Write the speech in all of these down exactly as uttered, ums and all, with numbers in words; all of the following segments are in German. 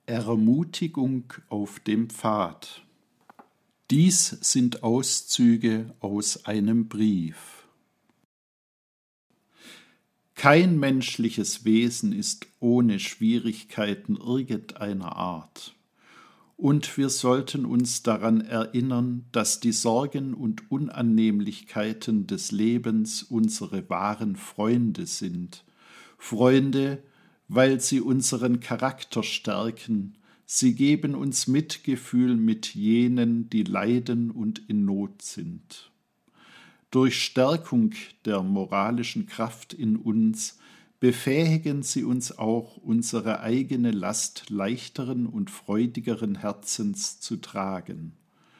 Ermutigung auf dem Pfad. Dies sind Auszüge aus einem Brief. Kein menschliches Wesen ist ohne Schwierigkeiten irgendeiner Art. Und wir sollten uns daran erinnern, dass die Sorgen und Unannehmlichkeiten des Lebens unsere wahren Freunde sind. Freunde, weil sie unseren Charakter stärken. Sie geben uns Mitgefühl mit jenen, die leiden und in Not sind. Durch Stärkung der moralischen Kraft in uns befähigen sie uns auch, unsere eigene Last leichteren und freudigeren Herzens zu tragen.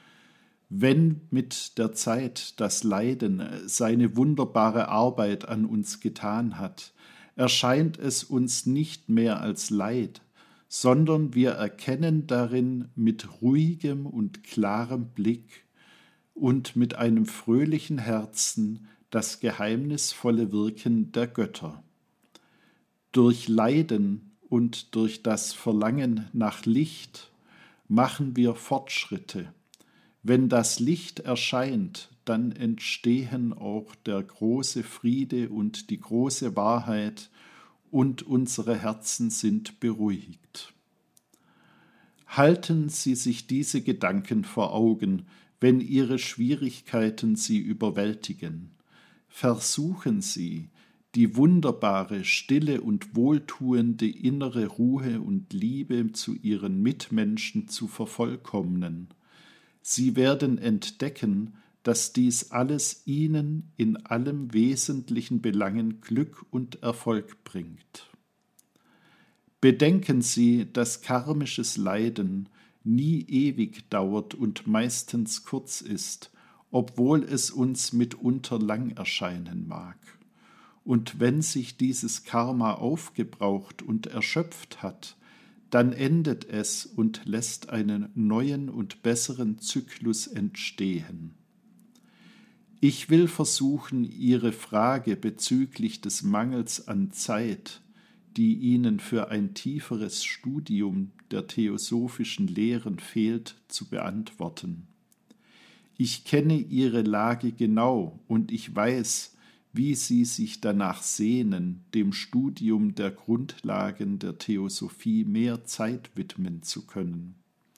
Wenn mit der Zeit das Leiden seine wunderbare Arbeit an uns getan hat, erscheint es uns nicht mehr als Leid, sondern wir erkennen darin mit ruhigem und klarem Blick und mit einem fröhlichen Herzen das geheimnisvolle Wirken der Götter. Durch Leiden und durch das Verlangen nach Licht machen wir Fortschritte. Wenn das Licht erscheint, dann entstehen auch der große Friede und die große Wahrheit, und unsere Herzen sind beruhigt. Halten Sie sich diese Gedanken vor Augen, wenn Ihre Schwierigkeiten Sie überwältigen. Versuchen Sie, die wunderbare, stille und wohltuende innere Ruhe und Liebe zu Ihren Mitmenschen zu vervollkommnen. Sie werden entdecken, dass dies alles Ihnen in allem wesentlichen Belangen Glück und Erfolg bringt. Bedenken Sie, dass karmisches Leiden nie ewig dauert und meistens kurz ist, obwohl es uns mitunter lang erscheinen mag. Und wenn sich dieses Karma aufgebraucht und erschöpft hat, dann endet es und lässt einen neuen und besseren Zyklus entstehen. Ich will versuchen, Ihre Frage bezüglich des Mangels an Zeit, die Ihnen für ein tieferes Studium der theosophischen Lehren fehlt, zu beantworten. Ich kenne Ihre Lage genau und ich weiß, wie Sie sich danach sehnen, dem Studium der Grundlagen der Theosophie mehr Zeit widmen zu können.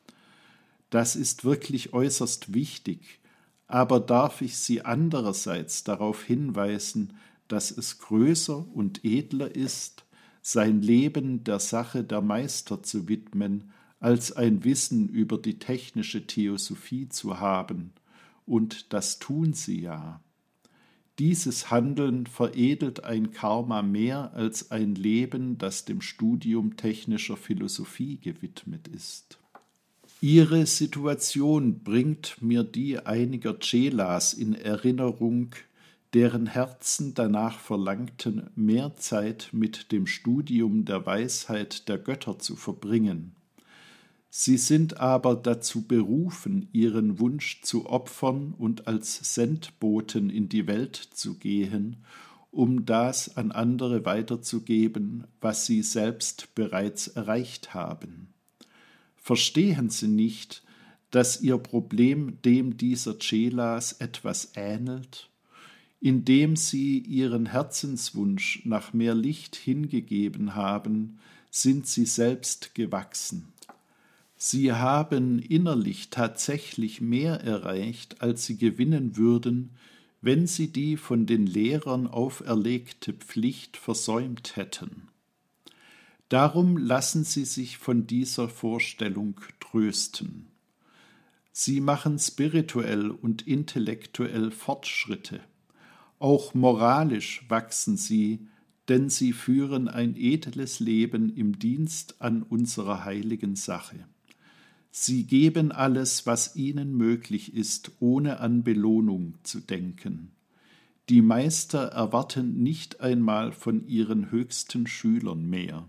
Das ist wirklich äußerst wichtig, aber darf ich Sie andererseits darauf hinweisen, dass es größer und edler ist, sein Leben der Sache der Meister zu widmen, als ein Wissen über die technische Theosophie zu haben, und das tun Sie ja. Dieses Handeln veredelt ein Karma mehr als ein Leben, das dem Studium technischer Philosophie gewidmet ist. Ihre Situation bringt mir die einiger Chelas in Erinnerung, deren Herzen danach verlangten, mehr Zeit mit dem Studium der Weisheit der Götter zu verbringen. Sie sind aber dazu berufen, ihren Wunsch zu opfern und als Sendboten in die Welt zu gehen, um das an andere weiterzugeben, was sie selbst bereits erreicht haben. Verstehen Sie nicht, dass Ihr Problem dem dieser Chelas etwas ähnelt? Indem Sie Ihren Herzenswunsch nach mehr Licht hingegeben haben, sind Sie selbst gewachsen. Sie haben innerlich tatsächlich mehr erreicht, als Sie gewinnen würden, wenn Sie die von den Lehrern auferlegte Pflicht versäumt hätten. Darum lassen Sie sich von dieser Vorstellung trösten. Sie machen spirituell und intellektuell Fortschritte. Auch moralisch wachsen Sie, denn Sie führen ein edles Leben im Dienst an unserer heiligen Sache. Sie geben alles, was Ihnen möglich ist, ohne an Belohnung zu denken. Die Meister erwarten nicht einmal von ihren höchsten Schülern mehr.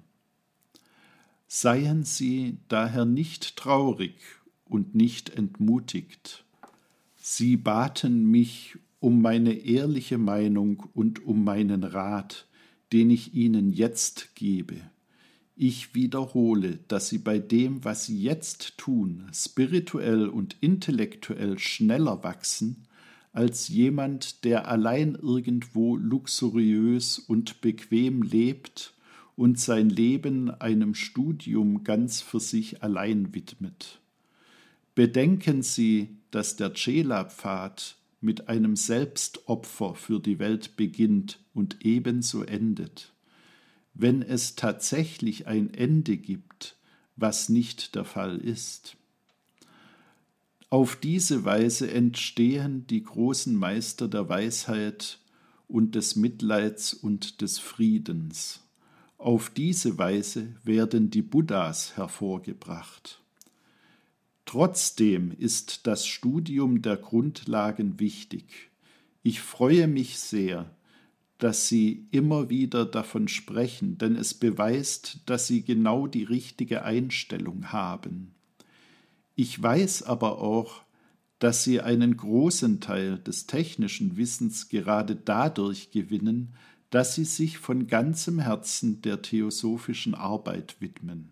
Seien Sie daher nicht traurig und nicht entmutigt. Sie baten mich um meine ehrliche Meinung und um meinen Rat, den ich Ihnen jetzt gebe. Ich wiederhole, dass Sie bei dem, was Sie jetzt tun, spirituell und intellektuell schneller wachsen, als jemand, der allein irgendwo luxuriös und bequem lebt und sein Leben einem Studium ganz für sich allein widmet. Bedenken Sie, dass der Chela-Pfad mit einem Selbstopfer für die Welt beginnt und ebenso endet. Wenn es tatsächlich ein Ende gibt, was nicht der Fall ist. Auf diese Weise entstehen die großen Meister der Weisheit und des Mitleids und des Friedens. Auf diese Weise werden die Buddhas hervorgebracht. Trotzdem ist das Studium der Grundlagen wichtig. Ich freue mich sehr, dass Sie immer wieder davon sprechen, denn es beweist, dass Sie genau die richtige Einstellung haben. Ich weiß aber auch, dass Sie einen großen Teil des technischen Wissens gerade dadurch gewinnen, dass Sie sich von ganzem Herzen der theosophischen Arbeit widmen.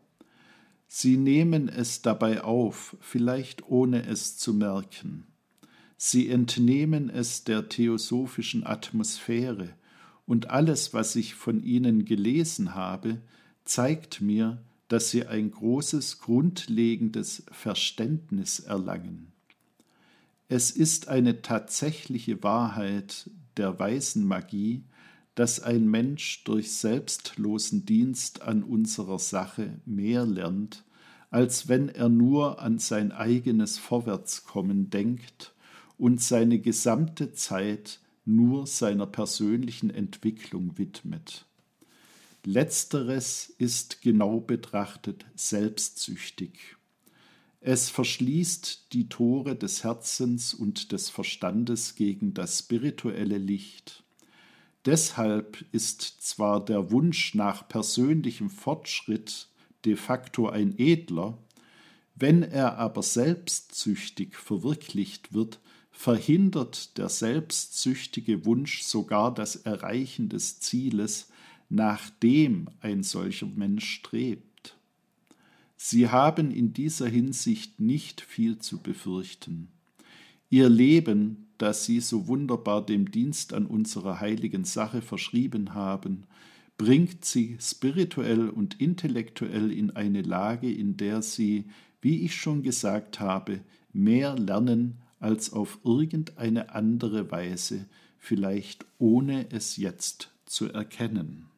Sie nehmen es dabei auf, vielleicht ohne es zu merken. Sie entnehmen es der theosophischen Atmosphäre, und alles, was ich von Ihnen gelesen habe, zeigt mir, dass Sie ein großes, grundlegendes Verständnis erlangen. Es ist eine tatsächliche Wahrheit der weisen Magie, dass ein Mensch durch selbstlosen Dienst an unserer Sache mehr lernt, als wenn er nur an sein eigenes Vorwärtskommen denkt und seine gesamte Zeit nur seiner persönlichen Entwicklung widmet. Letzteres ist genau betrachtet selbstsüchtig. Es verschließt die Tore des Herzens und des Verstandes gegen das spirituelle Licht. Deshalb ist zwar der Wunsch nach persönlichem Fortschritt de facto ein edler, wenn er aber selbstsüchtig verwirklicht wird, verhindert der selbstsüchtige Wunsch sogar das Erreichen des Zieles, nach dem ein solcher Mensch strebt. Sie haben in dieser Hinsicht nicht viel zu befürchten. Ihr Leben, das Sie so wunderbar dem Dienst an unserer heiligen Sache verschrieben haben, bringt Sie spirituell und intellektuell in eine Lage, in der Sie, wie ich schon gesagt habe, mehr lernen als auf irgendeine andere Weise, vielleicht ohne es jetzt zu erkennen.